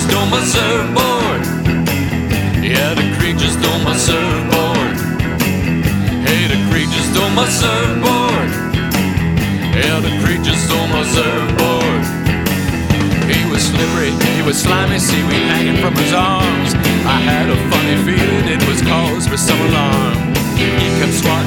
stole my surfboard. Yeah, the creek just stole my surfboard. Hey, the creek just stole my surfboard. Yeah, the creek just stole my surfboard. He was slippery, he was slimy, seaweed hanging from his arms. I had a funny feeling it was cause for some alarm. He kept swatting